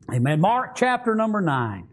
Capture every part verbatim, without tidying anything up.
Amen. Mark chapter number nine.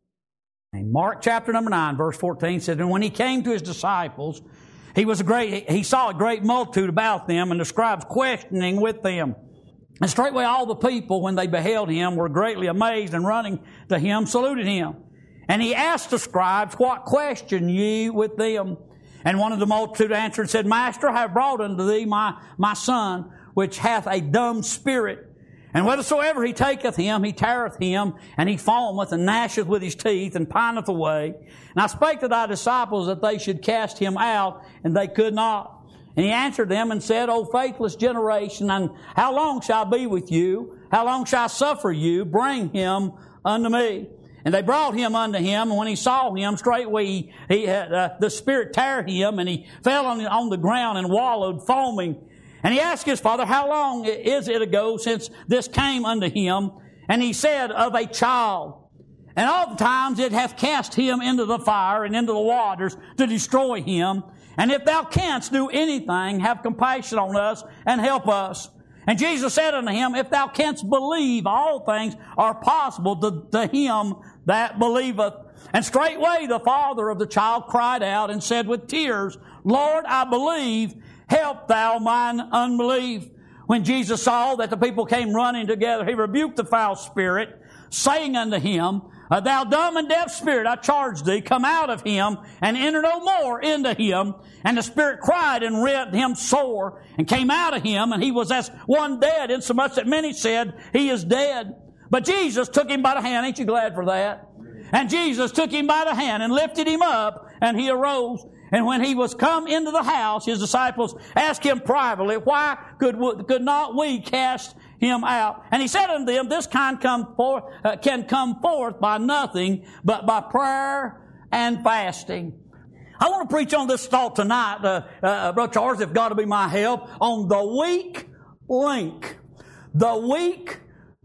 And Mark chapter number nine, verse fourteen says, and when he came to his disciples, he was a great, he saw a great multitude about them, and the scribes questioning with them. And straightway all the people, when they beheld him, were greatly amazed, and running to him, saluted him. And he asked the scribes, what question ye with them? And one of the multitude answered and said, Master, I have brought unto thee my, my son, which hath a dumb spirit. And whithersoever he taketh him, he teareth him, and he foameth, and gnasheth with his teeth, and pineth away. And I spake to thy disciples that they should cast him out, and they could not. And he answered them and said, O faithless generation, and how long shall I be with you? How long shall I suffer you? Bring him unto me. And they brought him unto him, and when he saw him, straightway he, he had, uh, the spirit teared him, and he fell on, on the ground and wallowed, foaming. And he asked his father, how long is it ago since this came unto him? And he said, of a child. And oftentimes it hath cast him into the fire and into the waters to destroy him. And if thou canst do anything, have compassion on us and help us. And Jesus said unto him, if thou canst believe, all things are possible to, to him that believeth. And straightway the father of the child cried out and said with tears, Lord, I believe, help thou mine unbelief. When Jesus saw that the people came running together, he rebuked the foul spirit, saying unto him, Thou dumb and deaf spirit, I charge thee, come out of him, and enter no more into him. And the spirit cried and rent him sore, and came out of him, and he was as one dead, insomuch that many said, He is dead. But Jesus took him by the hand. Ain't you glad for that? And Jesus took him by the hand and lifted him up, and he arose. And when he was come into the house, his disciples asked him privately, Why could, could not we cast him out? And he said unto them, This kind come forth, uh, can come forth by nothing but by prayer and fasting. I want to preach on this thought tonight, uh, uh, Brother Charles, if God will be my help, on the weak link. The weak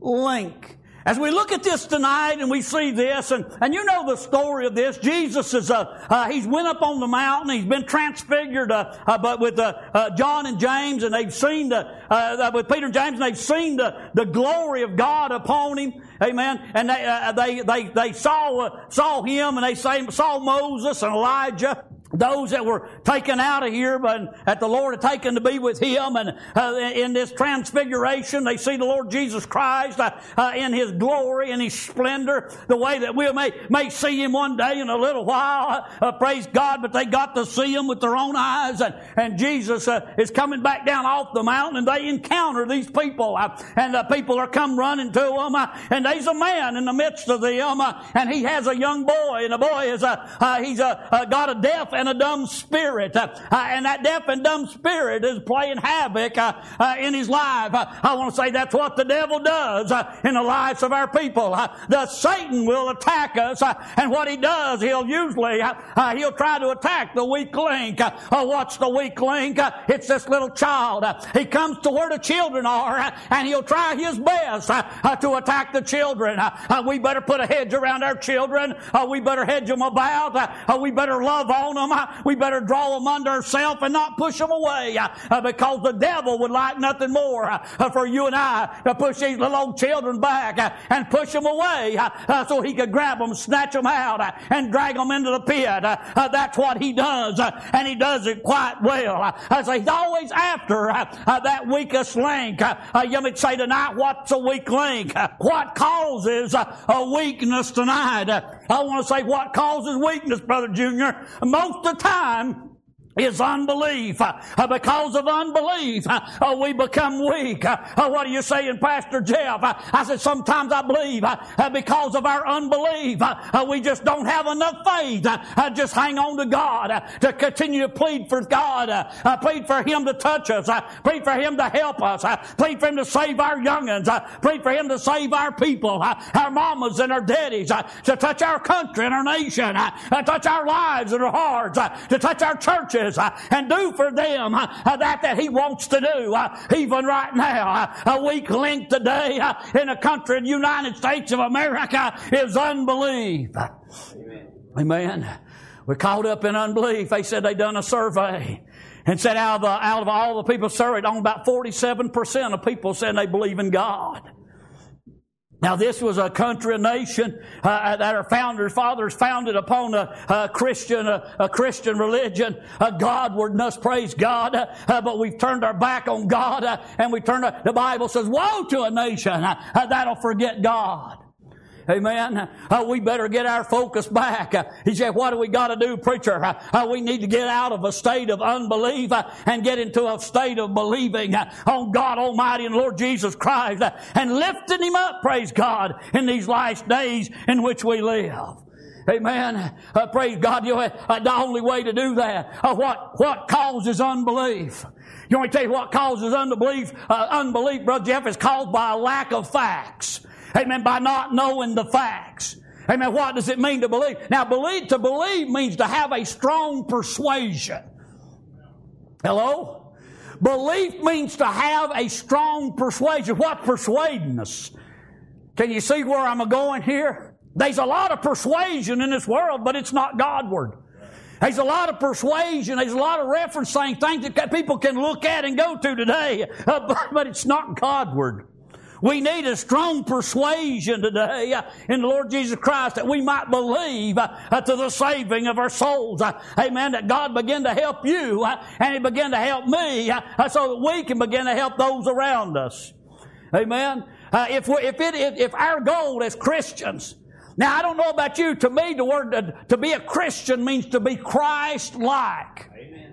link. As we look at this tonight and we see this, and, and you know the story of this, Jesus is, uh, uh, he's went up on the mountain, he's been transfigured, uh, uh, but with, uh, uh, John and James, and they've seen the, uh, with Peter and James, and they've seen the, the glory of God upon him. Amen. And they, uh, they, they, they saw, uh, saw him, and they say, saw Moses and Elijah. Those that were taken out of here, but that the Lord had taken to be with him, and uh, in this transfiguration, they see the Lord Jesus Christ uh, uh, in His glory and His splendor, the way that we may may see Him one day in a little while. Uh, praise God! But they got to see Him with their own eyes, and and Jesus uh, is coming back down off the mountain, and they encounter these people, uh, and the people are come running to Him, uh, and there's a man in the midst of them, uh, and he has a young boy, and the boy is a uh, he's a uh, got a deaf and a dumb spirit. Uh, uh, and that deaf and dumb spirit is playing havoc uh, uh, in his life. Uh, I want to say that's what the devil does uh, in the lives of our people. Uh, the Satan will attack us, uh, and what he does, he'll usually, uh, uh, he'll try to attack the weak link. Uh, uh, what's the weak link? Uh, it's this little child. Uh, he comes to where the children are, uh, and he'll try his best uh, uh, to attack the children. Uh, uh, we better put a hedge around our children. Uh, we better hedge them about. Uh, uh, we better love on them. Uh, we better draw them under ourselves and not push them away, uh, uh, because the devil would like nothing more uh, uh, for you and I to push these little old children back uh, and push them away uh, uh, so he could grab them, snatch them out, uh, and drag them into the pit. Uh, uh, that's what he does, uh, and he does it quite well. Uh, uh, so he's always after uh, uh, that weakest link. Uh, uh, you may say tonight, what's a weak link? Uh, what causes uh, a weakness tonight? Uh, I want to say what causes weakness, Brother Junior. Most of the time, is unbelief. Uh, because of unbelief, uh, uh, we become weak. Uh, uh, what are you saying, Pastor Jeff? Uh, I said, sometimes I believe uh, uh, because of our unbelief, uh, uh, we just don't have enough faith. Uh, uh, just hang on to God, uh, to continue to plead for God, uh, uh, plead for Him to touch us, uh, plead for Him to help us, uh, plead for Him to save our young'uns, uh, plead for Him to save our people, uh, our mamas and our daddies, uh, to touch our country and our nation, uh, to touch our lives and our hearts, uh, to touch our churches, Uh, and do for them uh, uh, that that He wants to do. Uh, even right now, uh, a weak link today uh, in the country of the United States of America is unbelief. Amen. Amen. We're caught up in unbelief. They said they done a survey and said out of, the, out of all the people surveyed, on about forty-seven percent of people said they believe in God. Now, this was a country, a nation uh, that our founders, fathers founded upon a, a Christian, a, a Christian religion, a Godwardness. Praise God! Uh, uh, but we've turned our back on God, uh, and we turned. Our, the Bible says, "Woe to a nation uh, uh, that'll forget God." Amen. Uh, we better get our focus back. Uh, he said, what do we got to do, preacher? Uh, uh, we need to get out of a state of unbelief uh, and get into a state of believing uh, on God Almighty and Lord Jesus Christ uh, and lifting Him up, praise God, in these last days in which we live. Amen. Uh, praise God. You know, uh, the only way to do that, uh, what, what causes unbelief? You want me to tell you what causes unbelief? Uh, unbelief, Brother Jeff, is caused by a lack of facts. Amen. By not knowing the facts. Amen. What does it mean to believe? Now, believe, to believe means to have a strong persuasion. Hello? Belief means to have a strong persuasion. What's persuading us? Can you see where I'm going here? There's a lot of persuasion in this world, but it's not Godward. There's a lot of persuasion. There's a lot of referencing things that people can look at and go to today, uh, but, but it's not Godward. We need a strong persuasion today uh, in the Lord Jesus Christ that we might believe uh, uh, to the saving of our souls. Uh, amen. That God begin to help you uh, and He begin to help me uh, uh, so that we can begin to help those around us. Amen. Uh, if, we, if, it, if, if our goal as Christians, now I don't know about you, to me the word to, to be a Christian means to be Christ-like. Amen.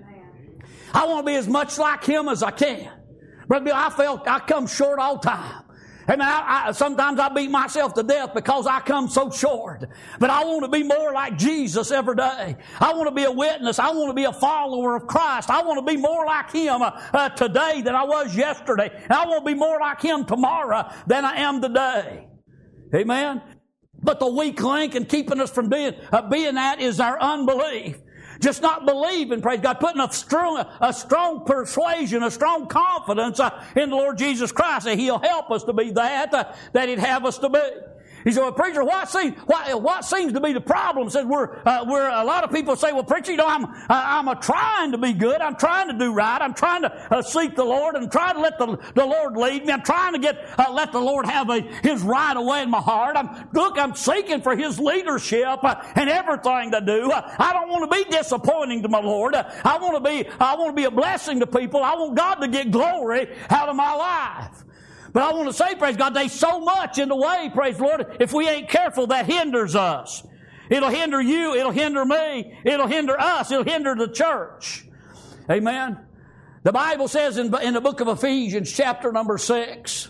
I want to be as much like Him as I can. Brother Bill, I felt I come short all the time. Amen. I, I, sometimes I beat myself to death because I come so short. But I want to be more like Jesus every day. I want to be a witness. I want to be a follower of Christ. I want to be more like Him uh, uh, today than I was yesterday. And I want to be more like Him tomorrow than I am today. Amen. But the weak link in keeping us from being, uh, being that is our unbelief. Just not believing, praise God, putting a strong, a strong persuasion, a strong confidence uh, in the Lord Jesus Christ that He'll help us to be that, uh, that He'd have us to be. He said, well, preacher, what seems, what, what seems to be the problem? Said we're, uh, we're, a lot of people say, well, preacher, you know, I'm, uh, I'm a trying to be good. I'm trying to do right. I'm trying to uh, seek the Lord and try to let the, the Lord lead me. I'm trying to get, uh, let the Lord have a, His right away in my heart. I'm, look, I'm seeking for His leadership uh, and everything to do. Uh, I don't want to be disappointing to my Lord. Uh, I want to be, I want to be a blessing to people. I want God to get glory out of my life. But I want to say, praise God, there's so much in the way, praise the Lord, if we ain't careful, that hinders us. It'll hinder you. It'll hinder me. It'll hinder us. It'll hinder the church. Amen. The Bible says in, in the book of Ephesians, chapter number six,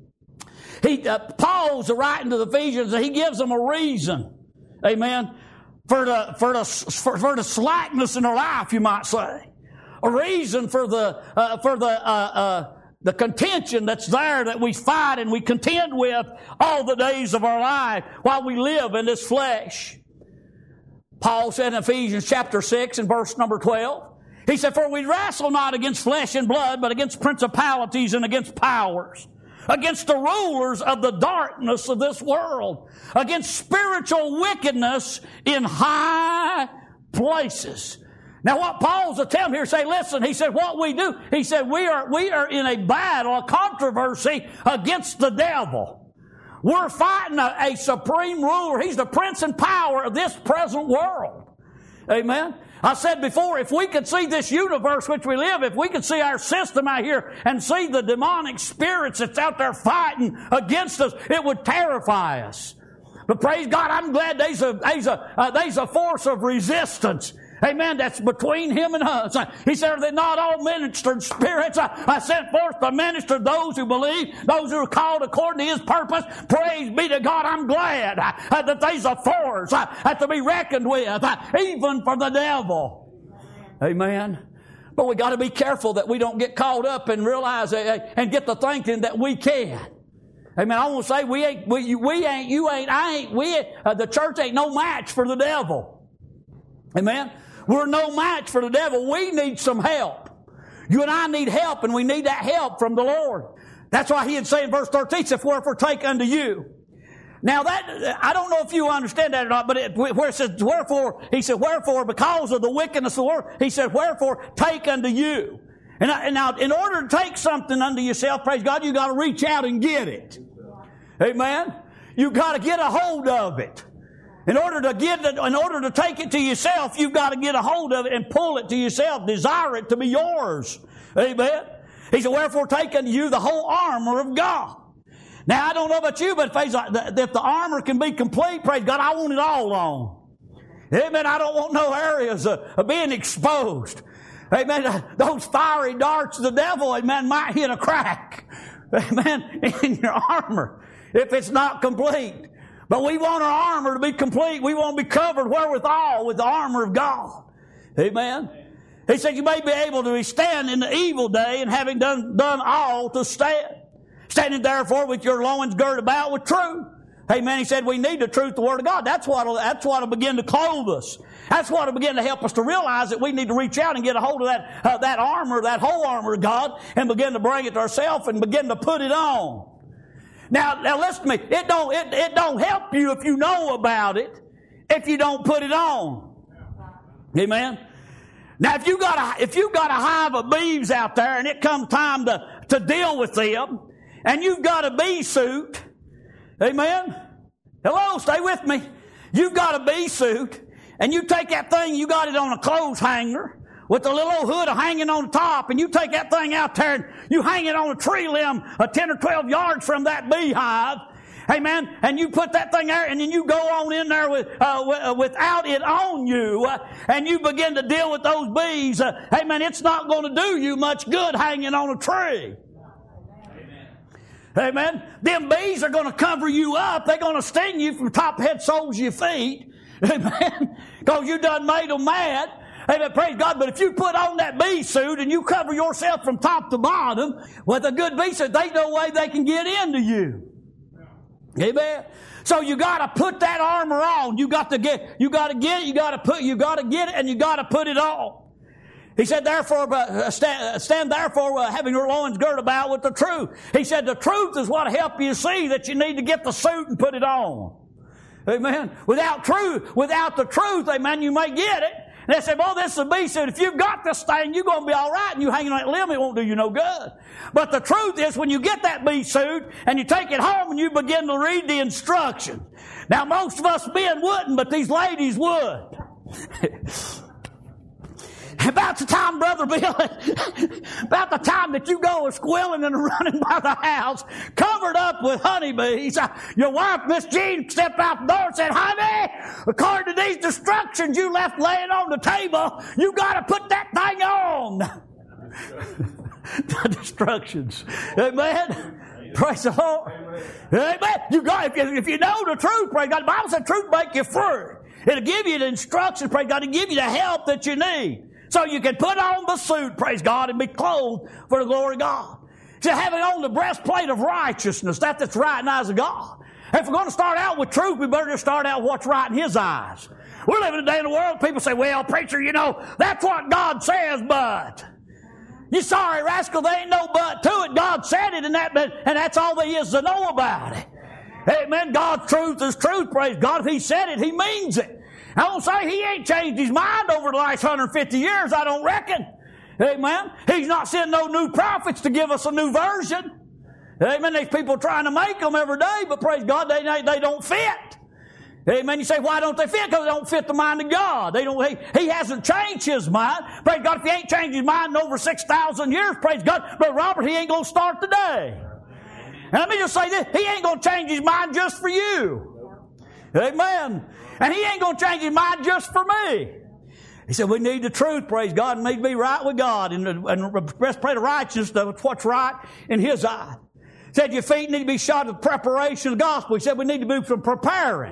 he, uh, Paul's writing to the Ephesians, and he gives them a reason, amen, for the, for the, for, for the slackness in their life, you might say. A reason for the, uh, for the, uh, uh, the contention that's there that we fight and we contend with all the days of our life while we live in this flesh. Paul said in Ephesians chapter six and verse number twelve, he said, for we wrestle not against flesh and blood, but against principalities and against powers, against the rulers of the darkness of this world, against spiritual wickedness in high places. Now what Paul's attempt here say, listen, he said, what we do, he said, we are, we are in a battle, a controversy against the devil. We're fighting a, a supreme ruler. He's the prince and power of this present world. Amen. I said before, if we could see this universe which we live, if we could see our system out here and see the demonic spirits that's out there fighting against us, it would terrify us. But praise God, I'm glad there's a, there's a, uh, there's a force of resistance. Amen. That's between Him and us. He said, are they not all ministered spirits? I, I sent forth to minister those who believe, those who are called according to His purpose. Praise be to God. I'm glad uh, that there's a force uh, to be reckoned with, uh, even for the devil. Amen. But we got to be careful that we don't get caught up and realize uh, and get to thinking that we can. Amen. I want to say we ain't, we, we ain't, you ain't, I ain't, we, uh, the church ain't no match for the devil. Amen. We're no match for the devil. We need some help. You and I need help, and we need that help from the Lord. That's why He had said in verse thirteen, if wherefore take unto you. Now that, I don't know if you understand that or not, but it, where it says wherefore, He said wherefore because of the wickedness of the world, He said wherefore take unto you. And, and now in order to take something unto yourself, praise God, you got to reach out and get it. Amen. you've got to get a hold of it. In order to get it, in order to take it to yourself, you've got to get a hold of it and pull it to yourself. Desire it to be yours. Amen. He said, wherefore take unto you the whole armor of God. Now, I don't know about you, but if the armor can be complete, praise God, I want it all on. Amen. I don't want no areas of, of being exposed. Amen. Those fiery darts of the devil, amen, might hit a crack. Amen. In your armor if it's not complete. But we want our armor to be complete. We want to be covered wherewithal with the armor of God. Amen. He said you may be able to stand in the evil day, and having done, done all to stand. Standing therefore with your loins girded about with truth. Amen. He said we need the truth, the Word of God. That's what that's what will begin to clothe us. That's what will begin to help us to realize that we need to reach out and get a hold of that uh, that armor, that whole armor of God, and begin to bring it to ourselves and begin to put it on. Now, now listen to me. It don't it, it don't help you if you know about it, if you don't put it on. Amen. Now, if you got a if you got a hive of bees out there, and it comes time to to deal with them, and you've got a bee suit, amen? Hello, stay with me. You've got a bee suit, and you take that thing, you got it on a clothes hanger with a little old hood hanging on the top, and you take that thing out there and you hang it on a tree limb a ten or twelve yards from that beehive, amen? And you put that thing there, and then you go on in there with, uh, w- without it on you, uh, and you begin to deal with those bees. Uh, amen, it's not going to do you much good hanging on a tree. Amen. Them bees are going to cover you up. They're going to sting you from top head, soles of your feet. Amen. Because you done made them mad. Amen. Praise God. But if you put on that bee suit and you cover yourself from top to bottom with a good bee suit, there's no way they can get into you. Amen. So you got to put that armor on. You got to get. You got to get it. You got to put. You got to get it, and you got to put it on. He said, therefore, uh, stand, stand therefore, uh, having your loins girded about with the truth. He said, the truth is what will help you see that you need to get the suit and put it on. Amen. Without truth, without the truth, amen, you may get it. And they said, well, this is a bee suit. If you've got this thing, you're going to be all right. And you hanging on that limb, it won't do you no good. But the truth is, when you get that bee suit and you take it home and you begin to read the instructions. Now, most of us men wouldn't, but these ladies would. About the time, Brother Bill, about the time that you go a squilling and running by the house, covered up with honeybees, your wife, Miss Jean, stepped out the door and said, honey, according to these instructions you left laying on the table, you got to put that thing on. The instructions. Amen. Praise the Lord. Amen. You got, if you, if you know the truth, praise God, the Bible said truth make you free. It'll give you the instructions, praise God, it'll give you the help that you need. So you can put on the suit, praise God, and be clothed for the glory of God. So having on the breastplate of righteousness, that that's right in the eyes of God. If we're going to start out with truth, we better just start out with what's right in His eyes. We're living today in the world, people say, well, preacher, you know, that's what God says, but. You sorry, rascal, there ain't no but to it. God said it, and, that, and that's all there is to know about it. Amen. God's truth is truth, praise God. If He said it, He means it. I don't say He ain't changed His mind over the last one hundred fifty years, I don't reckon. Amen. He's not sending no new prophets to give us a new version. Amen. These people are trying to make them every day, but praise God, they, they, they don't fit. Amen. You say, why don't they fit? Because they don't fit the mind of God. They don't. He, he hasn't changed His mind. Praise God, if He ain't changed His mind in over six thousand years, praise God, but Robert, He ain't going to start today. And let me just say this, He ain't going to change His mind just for you. Amen. And He ain't going to change His mind just for me. He said, we need the truth, praise God, and need to be right with God. And the, and the breastplate of righteousness, that's what's right in His eye. He said, your feet need to be shod with preparation of the gospel. He said, we need to be from preparing.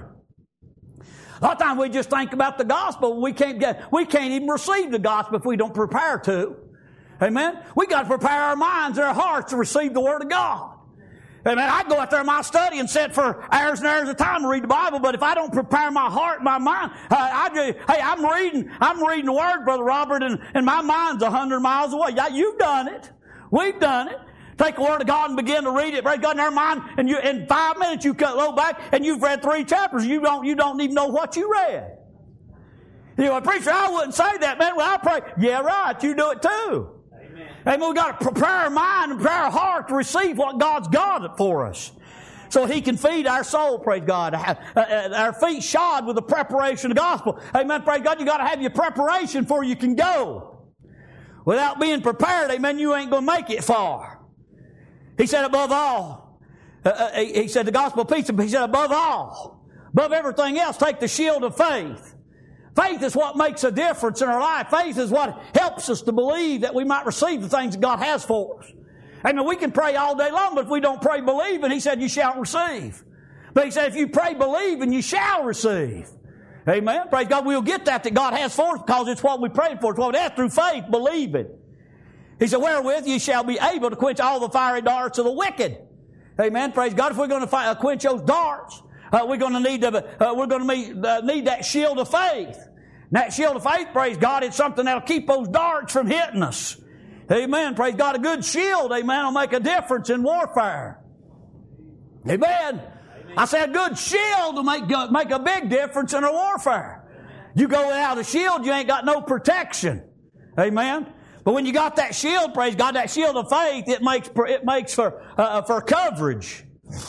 A lot of times we just think about the gospel. We can't get, we can't even receive the gospel if we don't prepare to. Amen? We got to prepare our minds and our hearts to receive the Word of God. Amen. I go out there in my study and sit for hours and hours of time to read the Bible, but if I don't prepare my heart, my mind, uh, I just, hey, I'm reading, I'm reading the Word, Brother Robert, and, and my mind's a hundred miles away. Yeah, you've done it. We've done it. Take the Word of God and begin to read it. Praise God in our mind, and you, in five minutes you cut low back, and you've read three chapters. You don't, you don't even know what you read. You know, preacher, I wouldn't say that, man. Well, I pray. Yeah, right. You do it too. Amen. We've got to prepare our mind and prepare our heart to receive what God's got for us. so He can feed our soul, praise God. Our feet shod with the preparation of the gospel. Amen, praise God. You got to have your preparation before you can go. Without being prepared, amen, you ain't going to make it far. He said above all, uh, he said the gospel of peace, he said above all, above everything else, take the shield of faith. Faith is what makes a difference in our life. Faith is what helps us to believe that we might receive the things that God has for us. Amen. We can pray all day long, but if we don't pray believing, He said you shall receive. But He said if you pray believing, you shall receive. Amen. Praise God. We'll get that that God has for us because it's what we prayed for. It's what we have through faith, believing. He said, wherewith you shall be able to quench all the fiery darts of the wicked. Amen. Praise God. If we're going to fight, uh, quench those darts, uh, we're going to need to, uh, we're going to need, uh, need that shield of faith. And that shield of faith, praise God, it's something that'll keep those darts from hitting us. Amen. Praise God. A good shield, amen, will make a difference in warfare. Amen. Amen. I said a good shield will make, make a big difference in our warfare. You go without a shield, you ain't got no protection. Amen. But when you got that shield, praise God, that shield of faith, it makes it makes for uh, for coverage.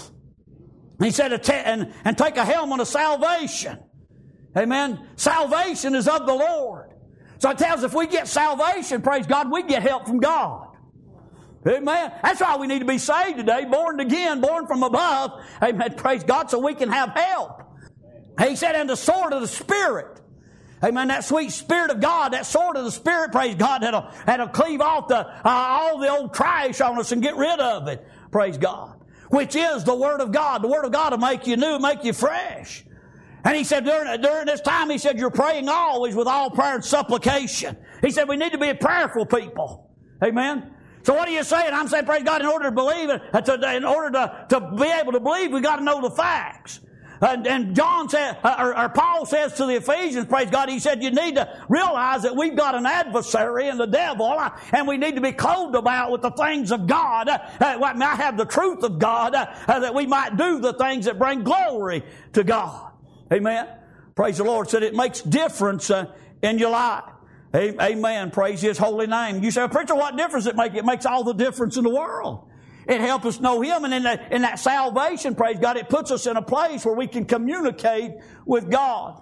He said, and, and take a helmet of salvation. Amen. Salvation is of the Lord. So it tells us if we get salvation, praise God, we get help from God. Amen. That's why we need to be saved today, born again, born from above. Amen. Praise God, so we can have help. He said, and the sword of the Spirit. Amen. That sweet Spirit of God, that sword of the Spirit, praise God, that'll, that'll cleave off the, uh, all the old trash on us and get rid of it. Praise God. Which is the Word of God. The Word of God will make you new, make you fresh. And he said during, during this time, he said, you're praying always with all prayer and supplication. He said we need to be a prayerful people. Amen. So what are you saying? I'm saying, praise God, in order to believe it, uh, to, in order to, to be able to believe, we've got to know the facts. And, and John said, uh, or, or Paul says to the Ephesians, praise God, he said, you need to realize that we've got an adversary in the devil, uh, and we need to be clothed about with the things of God. Uh, uh, I have the truth of God, uh, uh, that we might do the things that bring glory to God. Amen. Praise the Lord. Said it makes difference uh, in your life. Amen. Praise His holy name. You say, well, preacher, what difference it make? It makes all the difference in the world. It helps us know Him. And in that, in that salvation, praise God, it puts us in a place where we can communicate with God.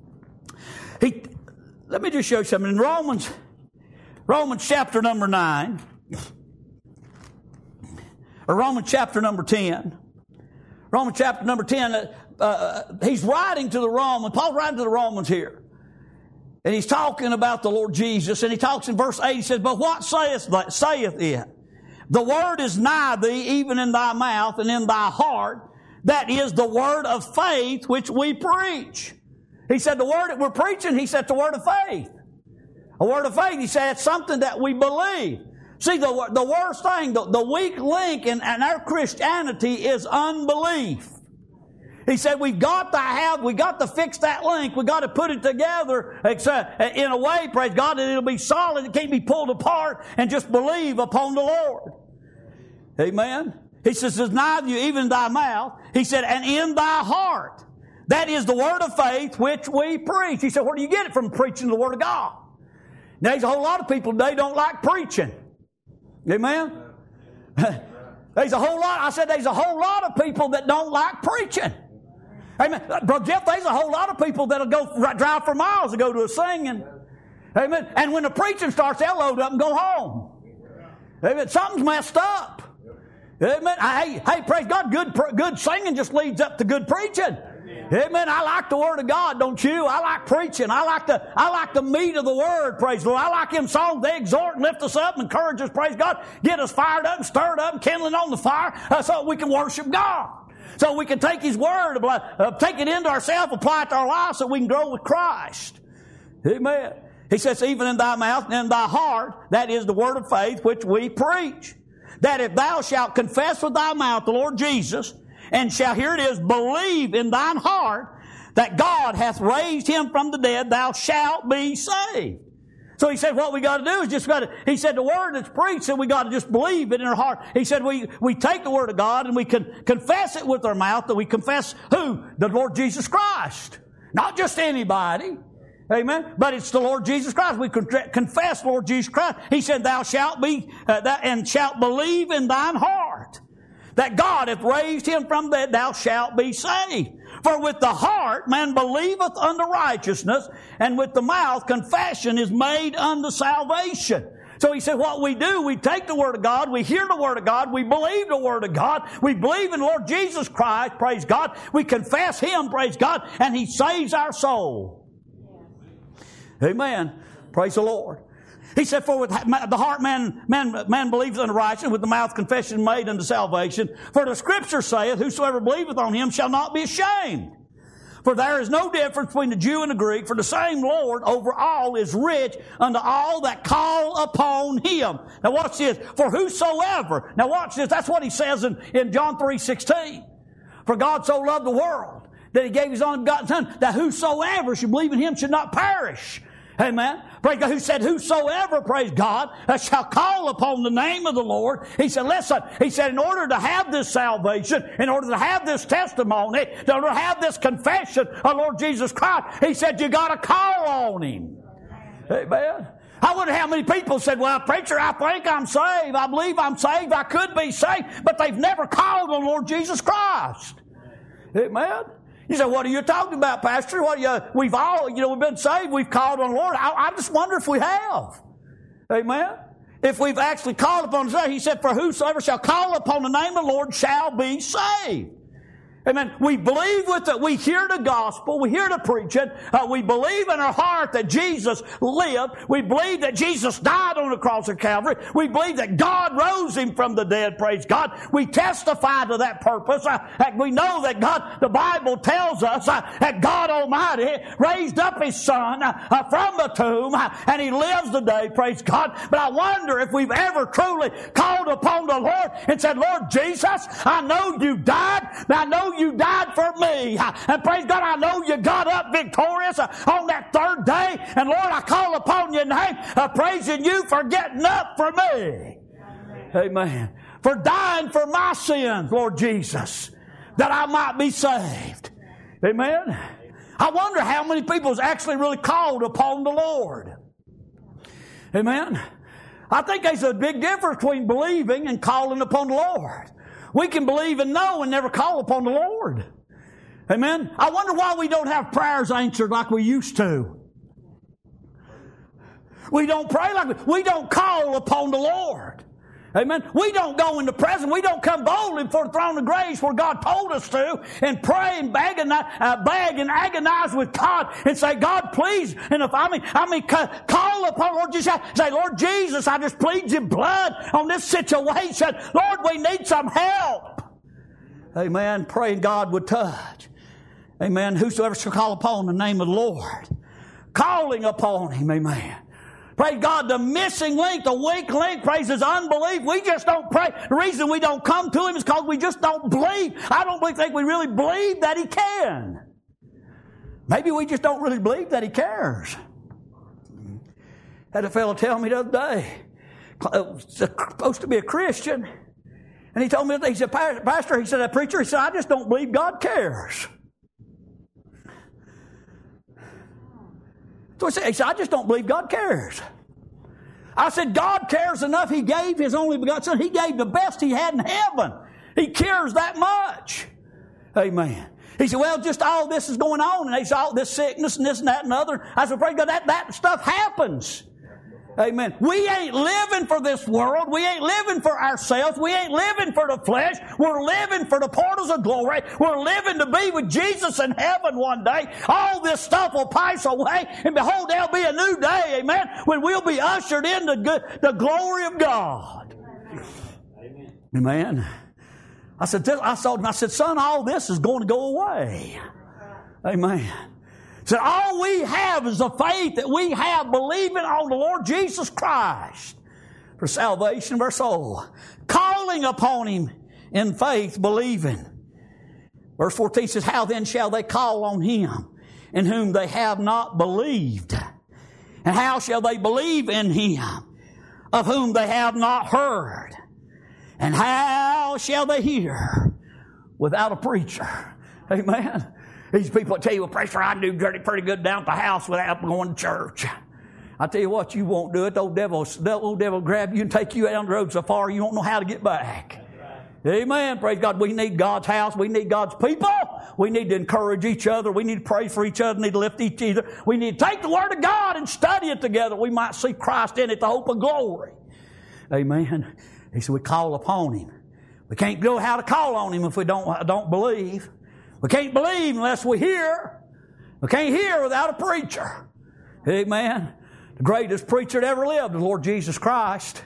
He, let me just show you something. In Romans, Romans chapter number nine, or Romans chapter number ten, Romans chapter number ten, uh, uh, he's writing to the Romans, Paul's writing to the Romans here. And he's talking about the Lord Jesus, and he talks in verse eight, he says, but what saith, saith it? The word is nigh thee, even in thy mouth and in thy heart. That is the word of faith which we preach. He said the word that we're preaching, he said the word of faith. A word of faith, he said it's something that we believe. See, the, the worst thing, the, the weak link in, in our Christianity is unbelief. He said we've got to have, we've got to fix that link. We've got to put it together in a way, praise God, that it'll be solid. It can't be pulled apart, and just believe upon the Lord. Amen. He says, it's nigh you, even in thy mouth. He said, and in thy heart. That is the word of faith which we preach. He said, where do you get it from? Preaching the Word of God. Now, there's a whole lot of people today don't like preaching. Amen. There's a whole lot, I said there's a whole lot of people that don't like preaching. Amen. Brother Jeff, there's a whole lot of people that'll go drive for miles to go to a singing. Amen. And when the preaching starts, they'll load up and go home. Amen. Something's messed up. Amen. Hey, hey, praise God. Good, good singing just leads up to good preaching. Amen. I like the Word of God, don't you? I like preaching. I like the, I like the meat of the Word, praise the Lord. I like them songs. They exhort and lift us up, encourage us, praise God, get us fired up and stirred up and kindling on the fire uh, so we can worship God. So we can take His Word, uh, take it into ourselves, apply it to our lives so we can grow with Christ. Amen. He says, even in thy mouth and in thy heart, that is the word of faith which we preach. That if thou shalt confess with thy mouth the Lord Jesus, and shall, here it is, believe in thine heart that God hath raised Him from the dead, thou shalt be saved. So he said what we got to do is just got to, he said the word that's preached, and we got to just believe it in our heart. He said we, we take the Word of God and we can confess it with our mouth, that we confess who? The Lord Jesus Christ. Not just anybody. Amen. But it's the Lord Jesus Christ. We confess Lord Jesus Christ. He said, thou shalt be, uh, that, and shalt believe in thine heart. that God hath raised him from the dead, thou shalt be saved. For with the heart man believeth unto righteousness, and with the mouth confession is made unto salvation. So he said what we do, we take the Word of God, we hear the Word of God, we believe the Word of God, we believe in the Lord Jesus Christ, praise God, we confess Him, praise God, and He saves our soul. Amen. Praise the Lord. He said, for with the heart man, man, man believes unto righteousness, with the mouth confession made unto salvation. For the Scripture saith, whosoever believeth on Him shall not be ashamed. For there is no difference between the Jew and the Greek, for the same Lord over all is rich unto all that call upon Him. Now watch this. For whosoever. Now watch this. That's what He says in, in John three sixteen. For God so loved the world that He gave His only begotten Son, that whosoever should believe in Him should not perish. Amen. Praise God. Who said, whosoever, praise God, shall call upon the name of the Lord. He said, listen, he said, in order to have this salvation, in order to have this testimony, in order to have this confession of Lord Jesus Christ, he said, you got to call on Him. Amen. I wonder how many people said, well, preacher, I think I'm saved. I believe I'm saved. I could be saved. But they've never called on Lord Jesus Christ. Amen. You say, what are you talking about, Pastor? What are you, we've all, you know, we've been saved. We've called on the Lord. I, I just wonder if we have. Amen. If we've actually called upon His name. He said, for whosoever shall call upon the name of the Lord shall be saved. Amen. We believe with it. We hear the gospel. We hear the preaching. Uh, we believe in our heart that Jesus lived. We believe that Jesus died on the cross of Calvary. We believe that God rose Him from the dead. Praise God. We testify to that purpose. Uh, that we know that God, the Bible tells us uh, that God Almighty raised up His Son uh, uh, from the tomb uh, and He lives today. Praise God. But I wonder if we've ever truly called upon the Lord and said, Lord Jesus, I know You died. I know You died for me. And praise God, I know You got up victorious on that third day. And Lord, I call upon Your name, uh, praising You for getting up for me. Amen. Amen. For dying for my sins, Lord Jesus, that I might be saved. Amen. I wonder how many people has actually really called upon the Lord. Amen. I think there's a big difference between believing and calling upon the Lord. We can believe and know and never call upon the Lord. Amen. I wonder why we don't have prayers answered like we used to. We don't pray like we, we don't call upon the Lord. Amen. We don't go into presence. We don't come boldly before the throne of grace where God told us to and pray and beg and, uh, beg and agonize with God and say, God, please. And if I mean, I mean, call upon Lord Jesus. Say, Lord Jesus, I just plead Your blood on this situation. Lord, we need some help. Amen. Praying God would touch. Amen. Whosoever shall call upon the name of the Lord, calling upon Him. Amen. Praise God, the missing link, the weak link, praise His unbelief. We just don't pray. The reason we don't come to Him is because we just don't believe. I don't really think we really believe that He can. Maybe we just don't really believe that He cares. I had a fellow tell me the other day, supposed to be a Christian, and he told me, he said, Pastor, he said, that preacher, he said, I just don't believe God cares. So he said, he said, I just don't believe God cares. I said, God cares enough. He gave His only begotten Son. He gave the best He had in heaven. He cares that much. Amen. He said, well, just all this is going on. And they said, all this sickness and this and that and other. I said, praise God, that, that stuff happens. Amen. We ain't living for this world. We ain't living for ourselves. We ain't living for the flesh. We're living for the portals of glory. We're living to be with Jesus in heaven one day. All this stuff will pass away, and behold, there'll be a new day, amen, when we'll be ushered into the glory of God. Amen. Amen. I said, I told him, I said, son, all this is going to go away. Amen. So all we have is the faith that we have believing on the Lord Jesus Christ for salvation of our soul. Calling upon Him in faith, believing. Verse fourteen says, how then shall they call on Him in whom they have not believed? And how shall they believe in Him of whom they have not heard? And how shall they hear without a preacher? Amen. These people tell you, well, preacher, I do pretty good down at the house without going to church. I tell you what, you won't do it. The old devil, the old devil will grab you and take you down the road so far you won't know how to get back. Amen. Praise God. We need God's house. We need God's people. We need to encourage each other. We need to pray for each other. We need to lift each other. We need to take the Word of God and study it together. We might see Christ in it, the hope of glory. Amen. He said we call upon Him. We can't know how to call on Him if we don't, don't believe. We can't believe unless we hear. We can't hear without a preacher. Amen. The greatest preacher that ever lived, the Lord Jesus Christ.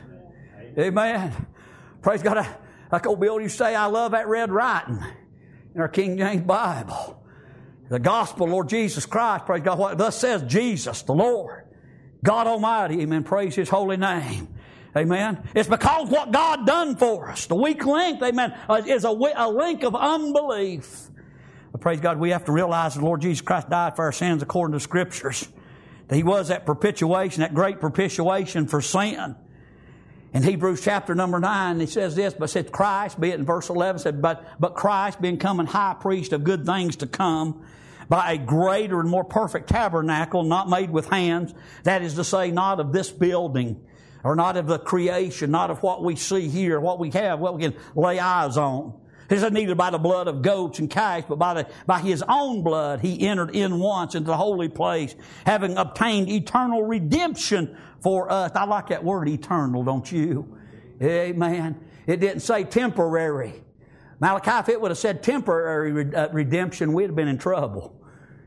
Amen. Praise God. I, like old Bill used to say, I love that red writing in our King James Bible. The gospel, Lord Jesus Christ, praise God. What thus says Jesus, the Lord, God Almighty. Amen. Praise His holy name. Amen. It's because what God done for us. The weak link, amen, is a, a link of unbelief. But praise God, we have to realize the Lord Jesus Christ died for our sins according to the Scriptures. That He was that propitiation, that great propitiation for sin. In Hebrews chapter number nine, He says this, but said Christ, be it in verse eleven, said, but, but Christ being come high priest of good things to come, by a greater and more perfect tabernacle, not made with hands, that is to say, not of this building, or not of the creation, not of what we see here, what we have, what we can lay eyes on. He said, neither by the blood of goats and calves, but by the, by His own blood He entered in once into the holy place, having obtained eternal redemption for us. I like that word eternal, don't you? Amen. It didn't say temporary. Malachi, if it would have said temporary redemption, we'd have been in trouble.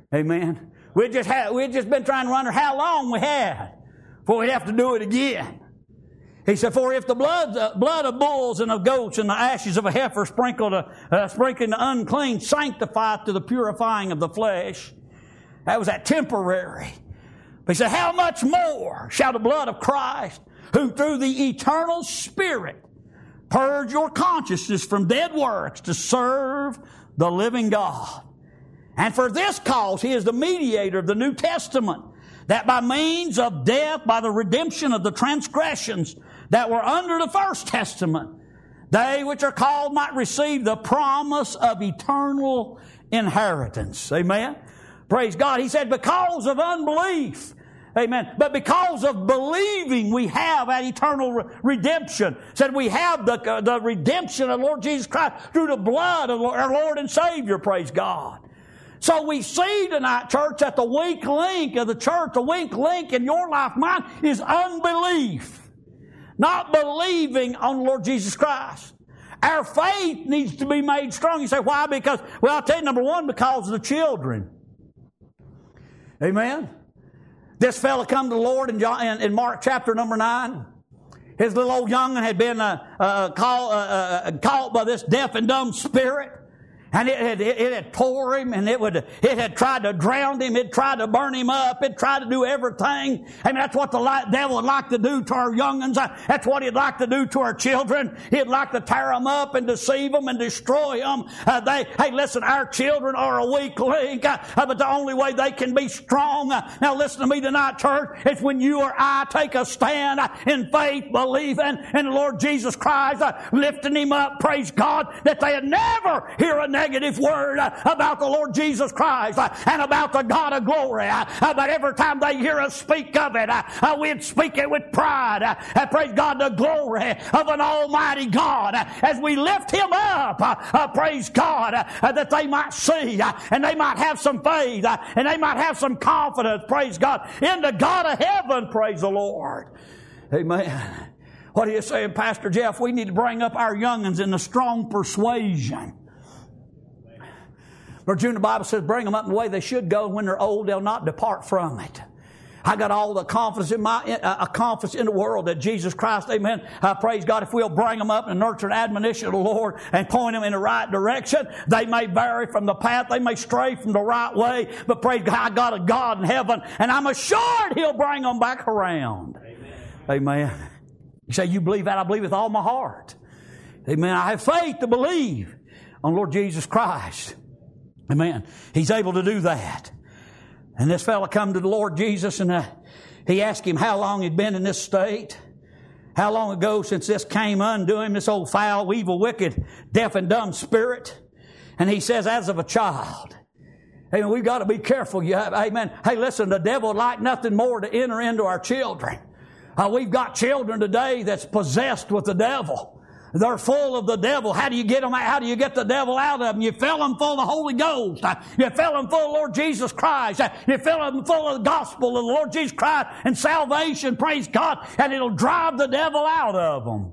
Amen. We'd just, had, we'd just been trying to wonder how long we had before we'd have to do it again. He said, for if the blood, uh, blood of bulls and of goats and the ashes of a heifer sprinkled, uh, uh, sprinkling the unclean sanctified to the purifying of the flesh. That was that temporary. But he said, how much more shall the blood of Christ, who through the eternal Spirit purge your consciousness from dead works to serve the living God. And for this cause He is the mediator of the New Testament, that by means of death, by the redemption of the transgressions that were under the first testament, they which are called might receive the promise of eternal inheritance. Amen. Praise God. He said, because of unbelief, amen, but because of believing, we have that eternal re- redemption. Said we have the, uh, the redemption of Lord Jesus Christ through the blood of our Lord and Savior. Praise God. So we see tonight, church, that the weak link of the church, the weak link in your life, mine, is unbelief. Not believing on the Lord Jesus Christ. Our faith needs to be made strong. You say, why? Because, well, I'll tell you, number one, because of the children. Amen? This fella come to the Lord in, John, in, in Mark chapter number nine. His little old young'un had been uh, uh, caught, uh, uh, caught by this deaf and dumb spirit. And it had, it, it had tore him, and it would, it had tried to drown him, it tried to burn him up, it tried to do everything. I mean, that's what the devil would like to do to our young'uns. That's what he'd like to do to our children. He'd like to tear them up and deceive them and destroy them. Uh, they, hey, listen, our children are a weak link, uh, but the only way they can be strong. Uh, now listen to me tonight, church. It's when you or I take a stand uh, in faith, believing in the Lord Jesus Christ, uh, lifting Him up, praise God, that they had never hear a negative word uh, about the Lord Jesus Christ uh, and about the God of glory. Uh, uh, but every time they hear us speak of it, uh, uh, we'd speak it with pride. Uh, uh, praise God, the glory of an almighty God. Uh, as we lift Him up, uh, uh, praise God, uh, uh, that they might see uh, and they might have some faith uh, and they might have some confidence, praise God, in the God of heaven, praise the Lord. Amen. What are you saying, Pastor Jeff? We need to bring up our young'uns in the strong persuasion. Lord June, the Bible says, bring them up in the way they should go. When they're old, they'll not depart from it. I got all the confidence in my uh, confidence in the world that Jesus Christ, amen. Uh, praise God, if we'll bring them up and nurture and admonition of the Lord and point them in the right direction, they may vary from the path, they may stray from the right way, but praise God, I got a God in heaven, and I'm assured He'll bring them back around. Amen. Amen. You say, you believe that? I believe with all my heart. Amen. I have faith to believe on Lord Jesus Christ. Amen. He's able to do that. And this fella come to the Lord Jesus, and uh, he asked Him how long he'd been in this state. How long ago since this came unto him, this old foul, evil, wicked, deaf and dumb spirit. And he says, as of a child. Amen. We've got to be careful. Amen. Hey, listen, the devil would like nothing more to enter into our children. Uh, we've got children today that's possessed with the devil. They're full of the devil. How do you get them out? How do you get the devil out of them? You fill them full of the Holy Ghost. You fill them full of Lord Jesus Christ. You fill them full of the gospel of the Lord Jesus Christ and salvation. Praise God. And it'll drive the devil out of them.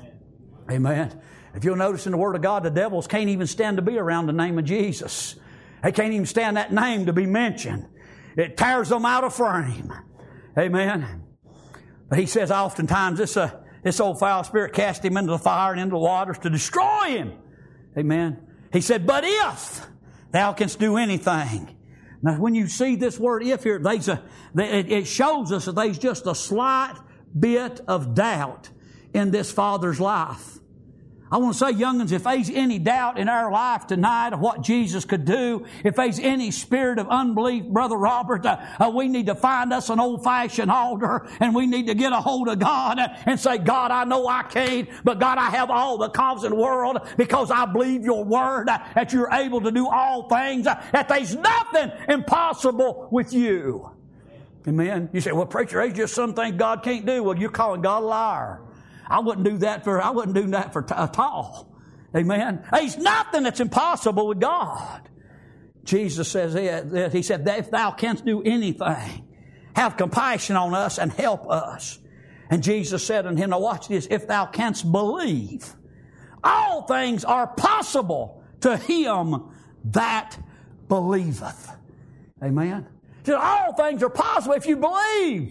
Amen. If you'll notice in the Word of God, the devils can't even stand to be around the name of Jesus. They can't even stand that name to be mentioned. It tears them out of frame. Amen. But he says oftentimes this uh, This old foul spirit cast him into the fire and into the waters to destroy him. Amen. He said, but if thou canst do anything. Now, when you see this word if here, there's a, it shows us that there's just a slight bit of doubt in this father's life. I want to say, young'uns, if there's any doubt in our life tonight of what Jesus could do, if there's any spirit of unbelief, Brother Robert, uh, uh, we need to find us an old-fashioned altar and we need to get a hold of God and say, God, I know I can't, but God, I have all the confidence in the world because I believe your word, uh, that you're able to do all things, uh, that there's nothing impossible with you. Amen. You say, well, preacher, there's just some things God can't do. Well, you're calling God a liar. I wouldn't do that for, I wouldn't do that for t- at all. Amen. There's nothing that's impossible with God. Jesus says, he said, that if thou canst do anything, have compassion on us and help us. And Jesus said unto him, now watch this, if thou canst believe, all things are possible to him that believeth. Amen. He said, all things are possible if you believe.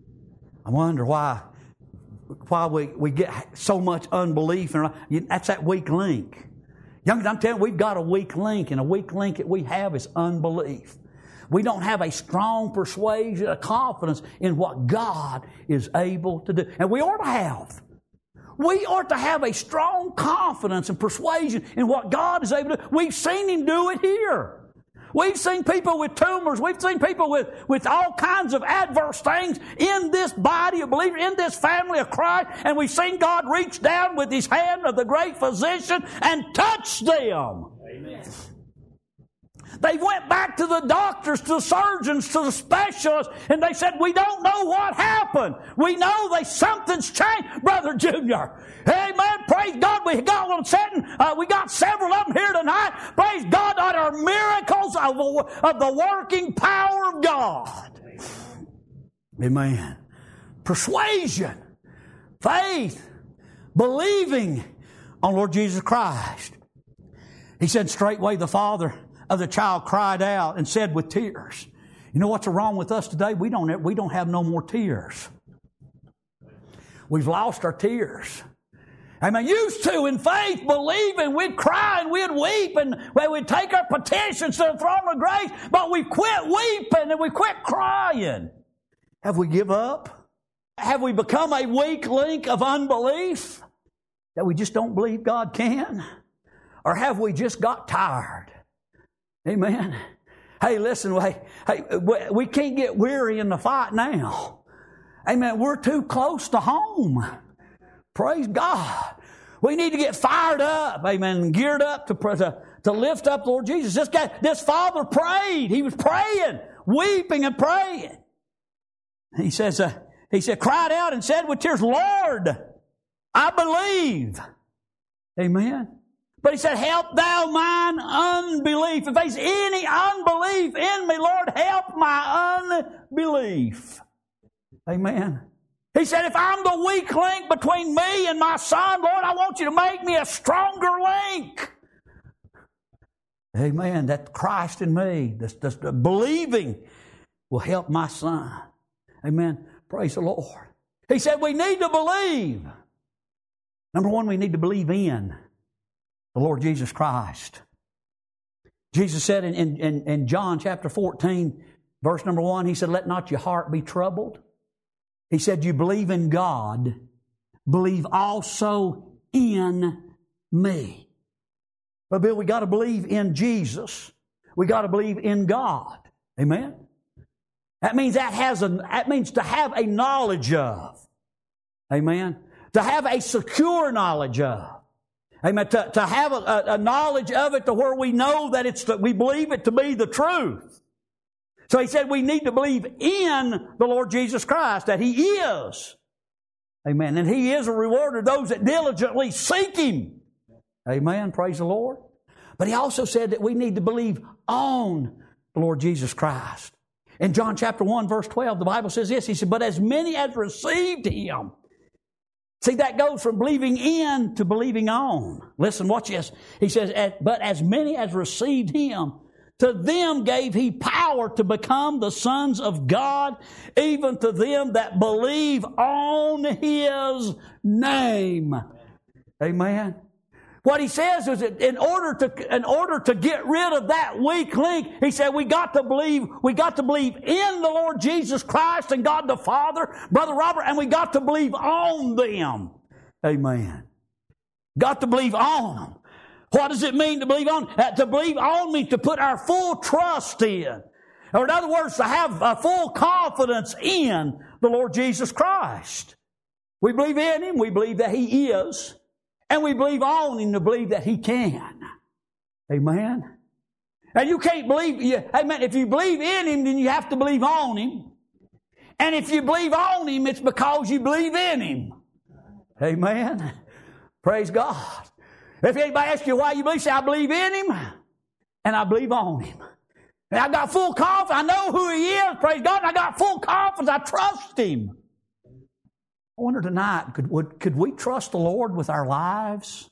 I wonder why. Why we, we get so much unbelief. And that's that weak link. Young, I'm telling you, we've got a weak link, and a weak link that we have is unbelief. We don't have a strong persuasion, a confidence in what God is able to do. And we ought to have. We ought to have a strong confidence and persuasion in what God is able to do. We've seen Him do it here. We've seen people with tumors. We've seen people with, with all kinds of adverse things in this body of believers, in this family of Christ. And we've seen God reach down with His hand of the great physician and touch them. Amen. They went back to the doctors, to the surgeons, to the specialists, and they said, we don't know what happened. We know that something's changed. Brother Junior, amen, praise God, we got one sitting, uh, we got several of them here tonight. Praise God, that are miracles of, of the working power of God. Amen. Persuasion, faith, believing on Lord Jesus Christ. He said, straightway the Father of the child cried out and said with tears. You know what's wrong with us today? We don't, we don't have no more tears. We've lost our tears. I mean, used to in faith, believing, we'd cry and we'd weep and we'd take our petitions to the throne of grace, but we quit weeping and we quit crying. Have we give up? Have we become a weak link of unbelief that we just don't believe God can? Or have we just got tired? Amen. Hey, listen, hey, hey, we can't get weary in the fight now. Amen. We're too close to home. Praise God. We need to get fired up, amen, geared up to, to, to lift up the Lord Jesus. This guy, this father prayed. He was praying, weeping and praying. He says, uh, he said, cried out and said with tears, Lord, I believe. Amen. But he said, help thou mine unbelief. If there's any unbelief in me, Lord, help my unbelief. Amen. He said, if I'm the weak link between me and my son, Lord, I want you to make me a stronger link. Amen. That Christ in me, this, this, the believing will help my son. Amen. Praise the Lord. He said we need to believe. Number one, we need to believe in the Lord Jesus Christ. Jesus said in, in, in John chapter fourteen, verse number one, He said, let not your heart be troubled. He said, you believe in God, believe also in me. But Bill, we got to believe in Jesus. We got to believe in God. Amen? That means that has a, that means to have a knowledge of. Amen? To have a secure knowledge of. Amen. To, to have a, a knowledge of it to where we know that it's that we believe it to be the truth. So he said we need to believe in the Lord Jesus Christ, that He is Amen. And He is a rewarder of those that diligently seek Him. Amen. Praise the Lord. But He also said that we need to believe on the Lord Jesus Christ. In John chapter one, verse twelve, the Bible says this. He said, but as many as received Him. See, that goes from believing in to believing on. Listen, watch this. He says, but as many as received Him, to them gave He power to become the sons of God, even to them that believe on His name. Amen. What He says is that in order to, in order to get rid of that weak link, He said we got to believe, we got to believe in the Lord Jesus Christ and God the Father, Brother Robert, and we got to believe on them. Amen. Got to believe on them. What does it mean to believe on? Uh, to believe on means to put our full trust in. Or in other words, to have a full confidence in the Lord Jesus Christ. We believe in Him, we believe that He is, and we believe on Him to believe that He can. Amen. And you can't believe, you, amen, if you believe in Him, then you have to believe on Him. And if you believe on Him, it's because you believe in Him. Amen. Praise God. If anybody asks you why you believe, say, I believe in Him and I believe on Him. And I got full confidence. I know who He is, praise God, and I got full confidence. I trust Him. I wonder tonight, could, would, could we trust the Lord with our lives?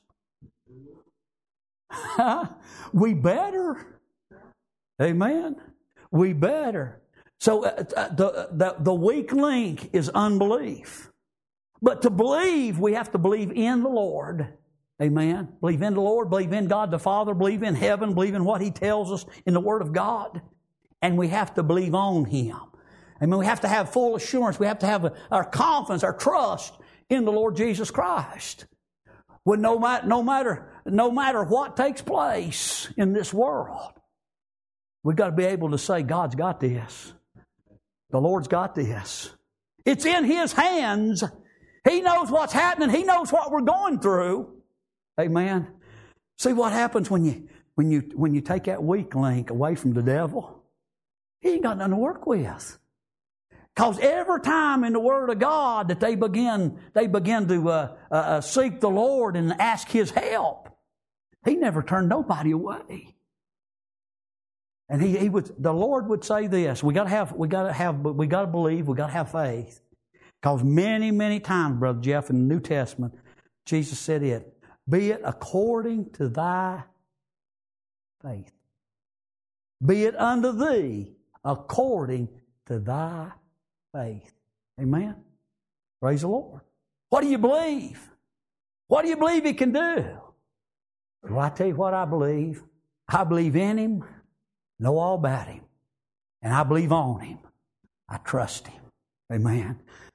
We better. Amen. We better. So uh, the, the, the weak link is unbelief. But to believe, we have to believe in the Lord. Amen. Believe in the Lord, believe in God the Father, believe in heaven, believe in what He tells us in the Word of God. And we have to believe on Him. I mean, we have to have full assurance. We have to have our confidence, our trust in the Lord Jesus Christ. When no matter, no matter, no matter what takes place in this world, we've got to be able to say, God's got this. The Lord's got this. It's in His hands. He knows what's happening. He knows what we're going through. Amen. See what happens when you when you when you take that weak link away from the devil? He ain't got nothing to work with. Because every time in the Word of God that they begin they begin to uh, uh, seek the Lord and ask His help, He never turned nobody away. And he, he would the Lord would say this: we got to have we got to have we got to believe, we got to have faith. Because many many times, Brother Jeff, in the New Testament, Jesus said it. Be it according to thy faith. Be it unto thee according to thy faith. Amen. Praise the Lord. What do you believe? What do you believe He can do? Well, I tell you what I believe. I believe in Him, know all about Him, and I believe on Him. I trust Him. Amen.